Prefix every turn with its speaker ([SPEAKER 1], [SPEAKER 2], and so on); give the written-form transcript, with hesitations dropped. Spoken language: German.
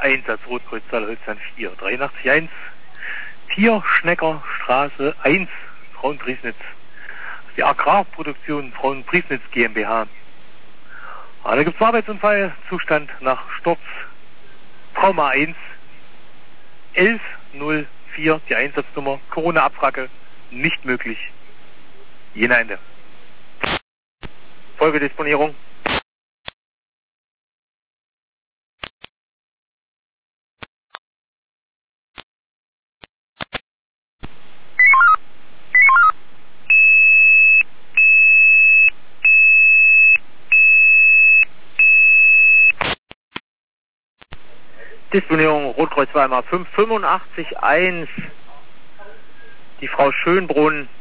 [SPEAKER 1] Einsatz Rotkreuztal Holstein 4, 83.1, Tierschneckerstraße 1, Frauenpriesnitz. Die Agrarproduktion Frauenpriesnitz GmbH. Da gibt es Arbeitsunfall, Zustand nach Sturz, Trauma 1, 1104, die Einsatznummer, Corona-Abfrage, nicht möglich. Jena Ende. Folgedisponierung. Disponierung Rotkreuz Weimar 585.1. Die Frau Schönbrunn